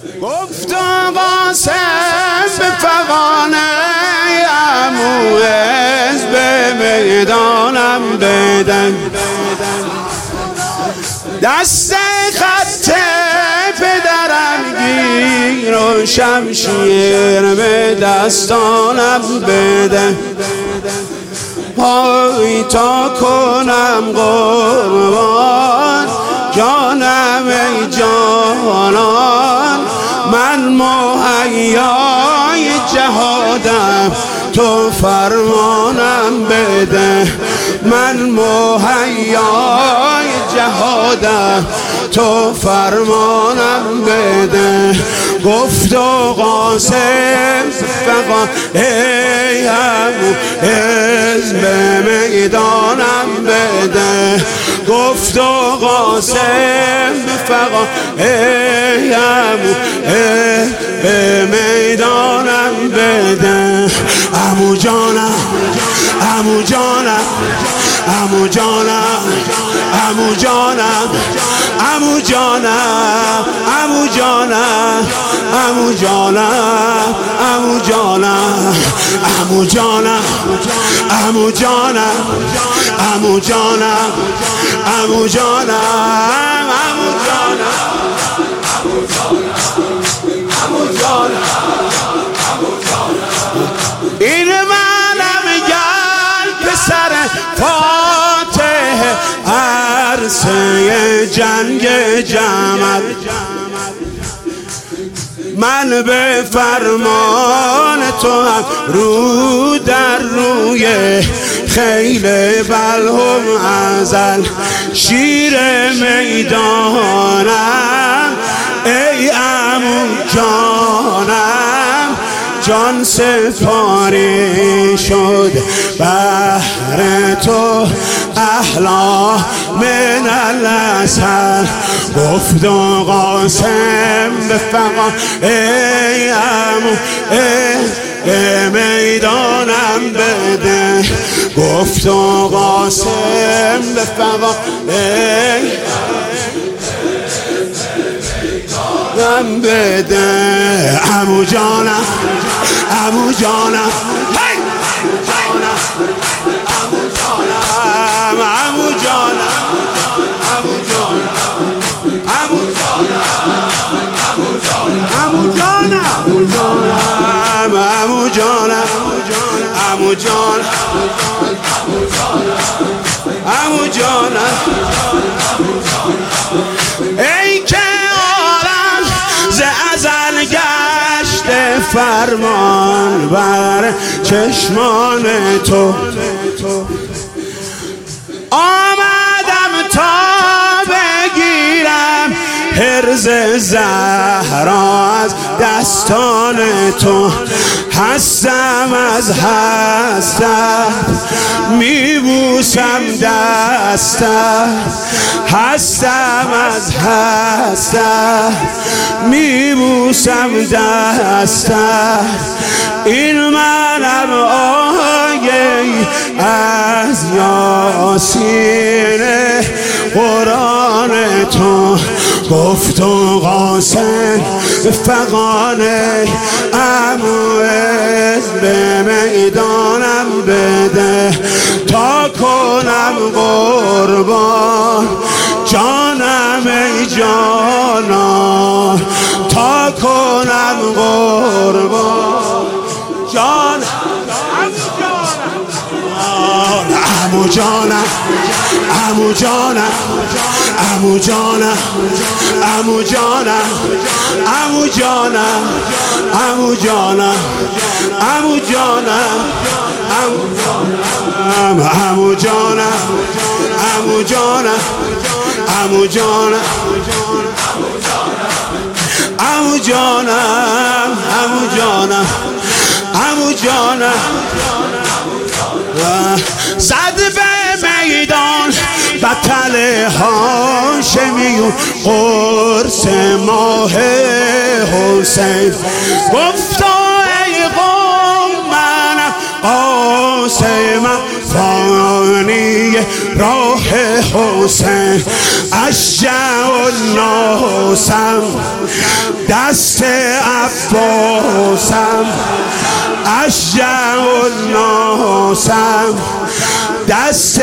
گفت قاسم به فغانه عمو به میدانم بدن، دست خط پدرم گیر و شمشیر به دستانم بده، پای تا کنم قربان جانم ای جانان، من مهیای جهادم تو فرمانم بده، من مهیای جهادم تو فرمانم بده. گفت و قاسم فقط ای عمو حزب میدانم بده، گفت و قاسم فقط ای عمو به میدانم بده. عمو جانم عمو جانم عمو جانم عمو جانم عمو جانم عمو جانم عمو جانم عمو جانم عمو جانم عمو جانم عمو جانم عمو جانم عمو جانم این منم گل پسر فاتح عرصه جنگ جمل، من به فرمان تو هم رو در روی خیل بلهم ازل شیر میدانم ای عمو جانم، جان سپاری شد بهر تو احلا من الاسل. گفت و قاسم به فقا ای عمو به میدانم بده، گفت و قاسم به فقا ای میدانم بده. عمو جانم عمو جانم عمو جانم عمو جانم عمو جانم عمو جانم عمو جانم عمو جانم عمو جانم ای که عالم ز ازل گشت فرمان بر چشمان تو، آمدم تا بگیرم حرز زهرا از دستان تو، هستم از هستم میبوسم دستم، هستم از هستم میبوسم دستم، این منم آیه از یاسین قرآن تو. گفت و قاسم فغانه عمو به میدانم بده، تا کنم قربان جانم ای جانان، تا کنم قربان جان عمو جانم عمو جانم عمو جانم عمو جانم عمو جانم عمو جانم عمو جانم عمو جانم عمو جانم عمو جانم عمو جانم عمو جانم عمو جانم زد به میدان بطل هاشمیون قرص ماه حسین، گفتا ای قوم منم قاسمم فانی راه حسین اشجع الناسم دست عباسم اشجع الناسم دست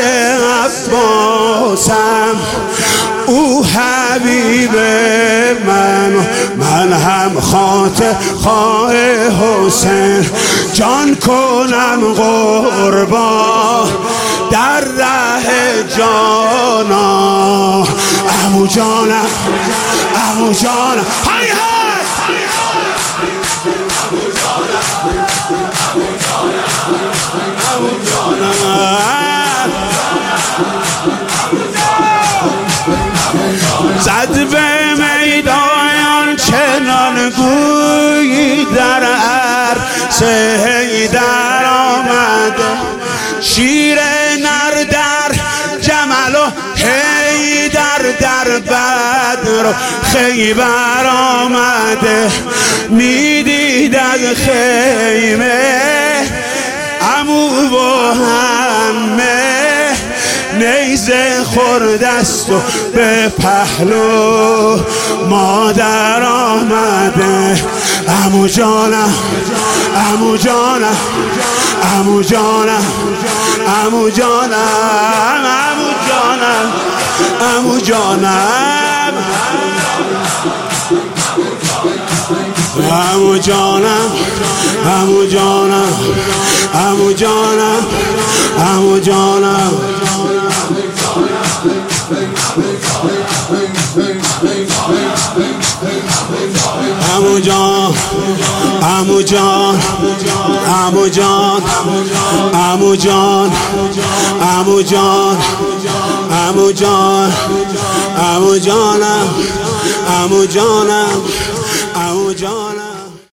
عباسم او حبیب من هم خاطر خواه حسین جان کنم قربان در ره جانا عمو جانم عمو جانم های های عمو جانم زد به میدان چنان گویی در عرصه در آمده شیر نر در جمل و حیدر در بدر و خیبر آمده میدید از خیمه عمو و همه نیزه خوردست و به پهلو مادر آمده عمو جانم عمو جانم عمو جانم عمو جانم عمو جانم عمو جانم عمو جانم عمو جانم عمو جانم عمو جانم عمو جان عمو جان عمو جان عمو جان عمو جان عمو جان عمو جانم عمو جانم عمو جانم